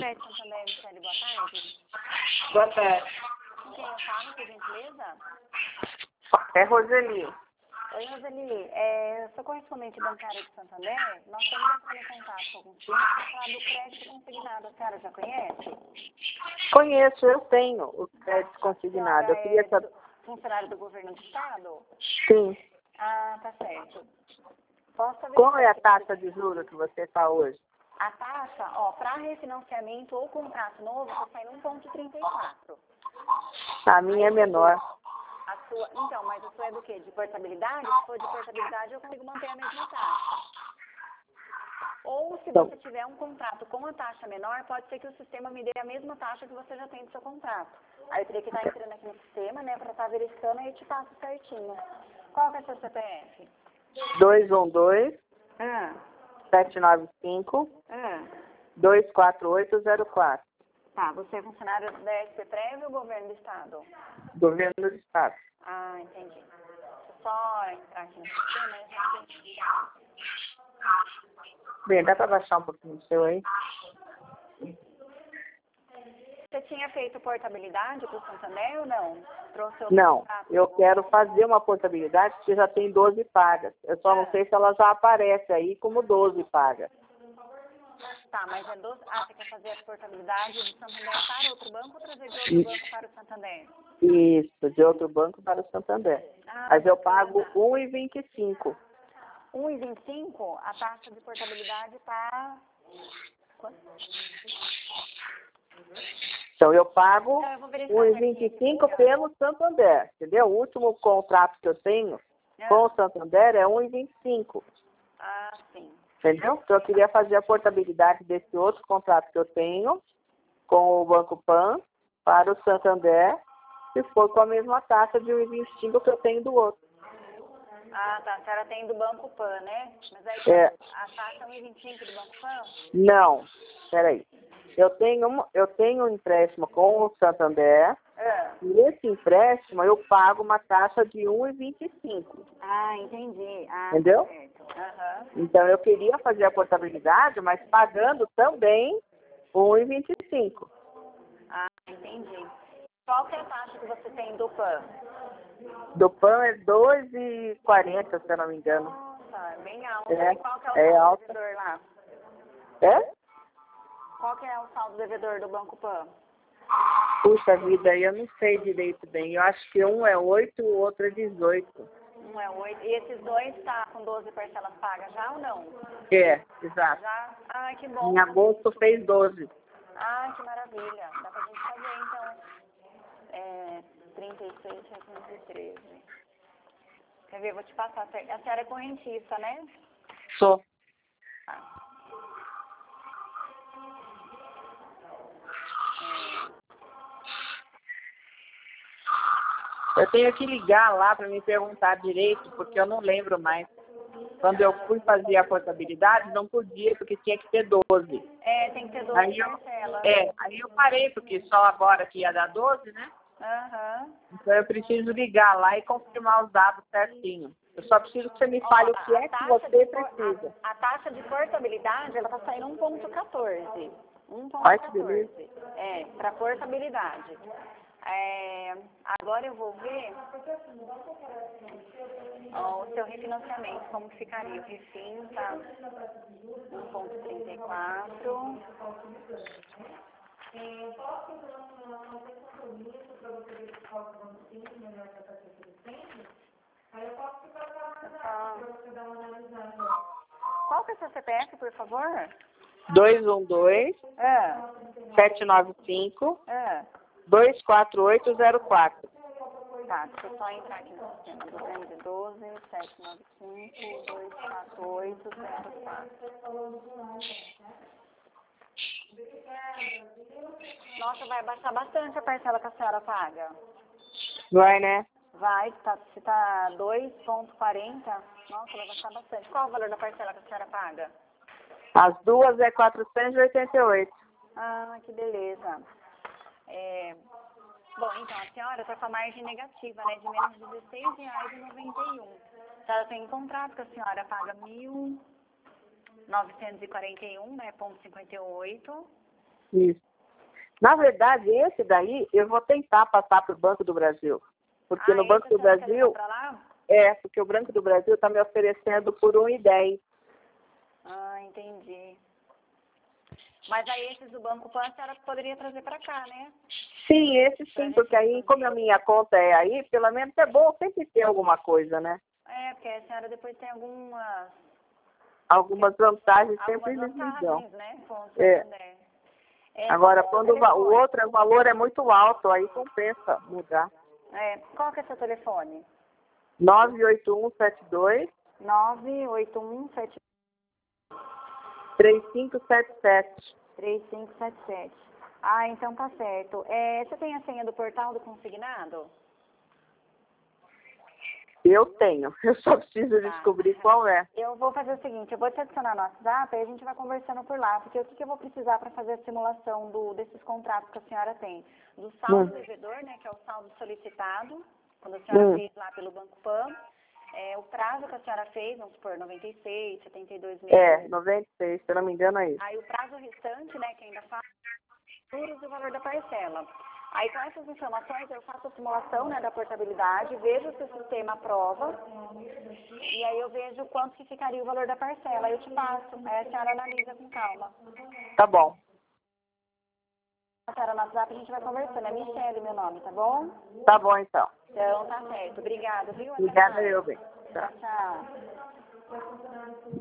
Crédito Santander, Michele, boa tarde. Boa tarde. Com quem eu falo, por gentileza? É Roseli. Oi, Roseli. Eu sou correspondente bancária de Santander. Nós estamos entrando em contato com alguns clientes para falar do crédito consignado. A senhora já conhece? Conheço, eu tenho o crédito consignado. Eu A queria senhora saber. funcionário do governo do estado? Sim. Ah, tá certo. Posso saber Qual é a taxa de juros que você está hoje? a taxa, para refinanciamento ou contrato novo, está saindo 1,34. A minha é menor. A sua, então, mas a sua é do quê? De portabilidade? Se for de portabilidade, eu consigo manter a mesma taxa. Ou se Então, você tiver um contrato com a taxa menor, pode ser que o sistema me dê a mesma taxa que você já tem do seu contrato. Aí eu teria que estar entrando aqui no sistema, né, para estar verificando e eu te passo certinho. Qual que é o seu CPF? 212 Ah, 795 ah. 24804. Tá, você é funcionário da SP Prévio ou governo do estado? Governo do Estado. Ah, entendi. Deixa eu só entrar aqui no sistema, né, gente? Bem, dá para baixar um pouquinho o seu aí? Você tinha feito portabilidade para o Santander ou não? Trouxe outro Não, contrato? eu quero fazer uma portabilidade que já tem 12 pagas. Eu só não sei se ela já aparece aí como 12 pagas. Tá, mas é 12. Ah, você quer fazer a portabilidade do Santander para outro banco ou trazer de outro banco para o Santander? Isso, de outro banco para o Santander. Ah, Mas eu pago 1,25. 1,25, a taxa de portabilidade está... Quanto? Então eu pago Não, eu vou verificar certinho aqui, 1,25 pelo Santander, entendeu? O último contrato que eu tenho com o Santander é 1,25, Ah, sim. entendeu? Então eu queria fazer a portabilidade desse outro contrato que eu tenho com o Banco Pan para o Santander, se for com a mesma taxa de 1,25 que eu tenho do outro. Ah, tá. A senhora tem do Banco Pan, né? Mas aí a taxa é 1,25 do Banco Pan? Não, peraí. Eu tenho um empréstimo com o Santander, e esse empréstimo eu pago uma taxa de 1,25. Ah, entendi. Ah, entendeu? certo. Aham. Então eu queria fazer a portabilidade, mas pagando também 1,25. Ah, entendi. Qual que é a taxa que você tem do PAN? Do PAN é 2,40, se eu não me engano. Nossa, bem alto. É, E qual que é o é saldo alta. devedor lá? É? Qual que é o saldo devedor do Banco PAN? Puxa vida, eu não sei direito bem. Eu acho que um é 8 e o outro é 18. Um é 8. E esses dois tá com 12 parcelas pagas já ou não? É, exato. Já? Ai, que bom. Em agosto fez 12. Ai, que maravilha. Dá pra gente fazer, então. 36, 613. Quer ver? Vou te passar. A senhora é correntista, né? Sou. Eu tenho que ligar lá para me perguntar direito, porque eu não lembro mais. Quando eu fui fazer a portabilidade, não podia, porque tinha que ter 12. Tem que ter 12 parcelas. Aí eu parei, porque só agora que ia dar 12, né? Aham. Então eu preciso ligar lá e confirmar os dados certinho. Eu só preciso que você me fale o que é que você precisa. A taxa de portabilidade, ela tá saindo 1,14. Ai, que beleza. Para portabilidade. Agora eu vou ver o seu refinanciamento, como que ficaria. O refin tá 1,34. Qual que é o seu CPF, por favor? 212 795 24804. Tá, deixa eu só entrar aqui no sistema. 212 795 24804. Nossa, vai baixar bastante a parcela que a senhora paga. Vai, né? Vai, se tá 2,40, nossa, vai baixar bastante. Qual o valor da parcela que a senhora paga? As duas é 488. Ah, que beleza. Bom, então, a senhora está com a margem negativa, né, de menos de R$16,91. A senhora tem um contrato que a senhora paga 1.941, né, ponto 58. Isso. Na verdade, esse daí eu vou tentar passar para o Banco do Brasil. Porque no Banco do Brasil... porque o Banco do Brasil está me oferecendo por R$1,10. Ah, entendi. Mas aí esses do Banco Pan a senhora poderia trazer para cá, né? Sim, esse sim, porque aí, como a minha conta é aí, pelo menos é bom sempre ter alguma coisa, né? Porque a senhora depois tem algumas vantagens sempre eles me dão. Né? Agora, quando o outro valor é muito alto, aí compensa mudar. Qual que é seu telefone? 98172 3577. 3577. Então tá certo. Você tem a senha do portal do consignado? Eu tenho. Eu só preciso descobrir qual é. Eu vou fazer o seguinte, eu vou te adicionar no WhatsApp e a gente vai conversando por lá, porque o que eu vou precisar para fazer a simulação desses contratos que a senhora tem? Do saldo devedor, né, que é o saldo solicitado, quando a senhora fez lá pelo Banco Pan, o prazo que a senhora fez, vamos supor, 96, 72 meses. 96, se eu não me engano é isso. Aí o prazo restante, né, que ainda faz juros e o valor da parcela. Aí com essas informações eu faço a simulação, né, da portabilidade, vejo se o sistema aprova e aí eu vejo quanto que ficaria o valor da parcela. Aí eu te passo, aí a senhora analisa com calma. Tá bom. A senhora no WhatsApp a gente vai conversando, é Michele meu nome, tá bom? Tá bom então. Então tá certo, obrigada, viu? Obrigada eu, bem. Tchau.